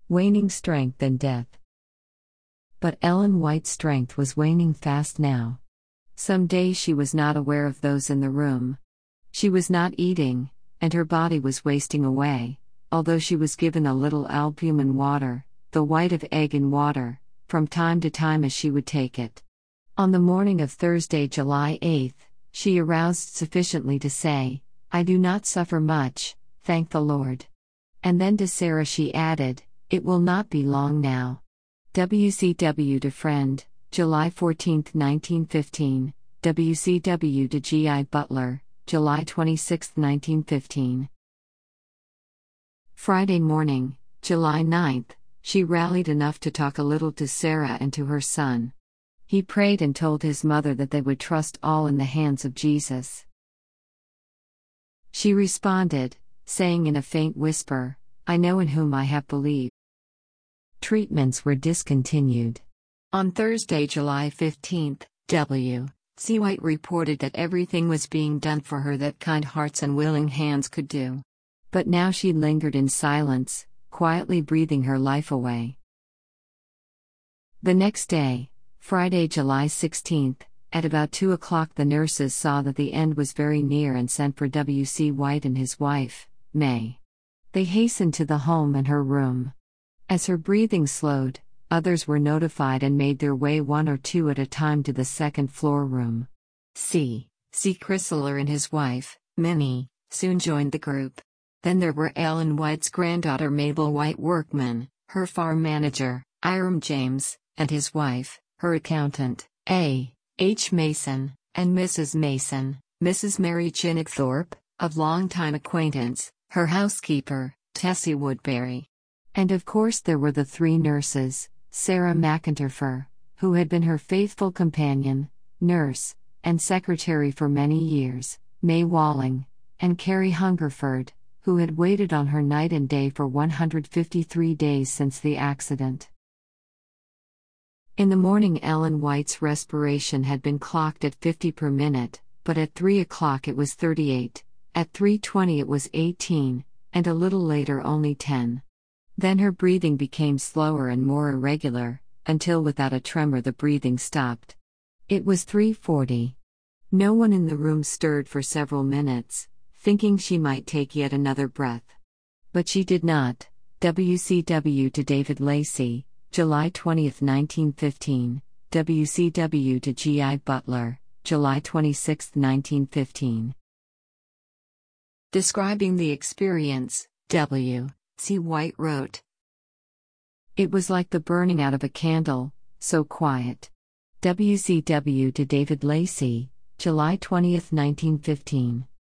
Waning strength and death. But Ellen White's strength was waning fast now. Some days she was not aware of those in the room. She was not eating, and her body was wasting away, although she was given a little albumin water, the white of egg in water, from time to time as she would take it. On the morning of Thursday, July 8, she aroused sufficiently to say, "I do not suffer much, thank the Lord." And then to Sarah she added, "It will not be long now." WCW to friend, July 14, 1915, WCW to G.I. Butler, July 26, 1915. Friday morning, July 9, she rallied enough to talk a little to Sarah and to her son. He prayed and told his mother that they would trust all in the hands of Jesus. She responded, saying in a faint whisper, "I know in whom I have believed." Treatments were discontinued. On Thursday, July 15, W.C. White reported that everything was being done for her that kind hearts and willing hands could do. But now she lingered in silence, quietly breathing her life away. The next day, Friday, July 16, at about 2 o'clock, the nurses saw that the end was very near and sent for W.C. White and his wife, May. They hastened to the home and her room. As her breathing slowed, others were notified and made their way one or two at a time to the second-floor room. C. Chrysler and his wife, Minnie, soon joined the group. Then there were Ellen White's granddaughter Mabel White Workman, her farm manager, Hiram James, and his wife, her accountant, A. H. Mason, and Mrs. Mason, Mrs. Mary Chinnock-Thorpe, of long-time acquaintance, her housekeeper, Tessie Woodbury. And of course there were the three nurses, Sarah McIntyre, who had been her faithful companion, nurse, and secretary for many years, May Walling, and Carrie Hungerford, who had waited on her night and day for 153 days since the accident. In the morning, Ellen White's respiration had been clocked at 50 per minute, but at 3 o'clock it was 38, at 3:20 it was 18, and a little later only 10. Then her breathing became slower and more irregular, until without a tremor the breathing stopped. It was 3:40. No one in the room stirred for several minutes, thinking she might take yet another breath. But she did not. WCW to David Lacey, July 20, 1915, WCW to G.I. Butler, July 26, 1915. Describing the experience, W.C. White wrote, "It was like the burning out of a candle, so quiet." WCW to David Lacey, July 20, 1915.